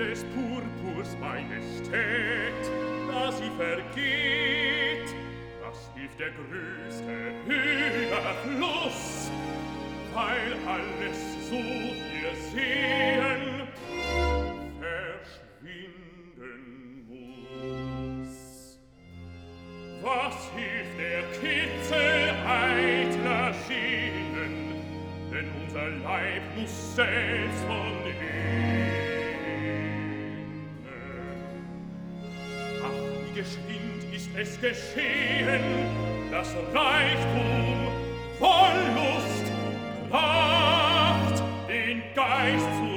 des Purpurs Majestät, da sie vergeht, was hilft der größte Überfluss, weil alles, so wir sehen, verschwinden muss. Was hilft der Kitzel eitler Schienen, denn unser Leib muss selbst von innen. Ach, wie geschwind ist es geschehen, dass Reichtum, Wollust, Pracht den Geist zu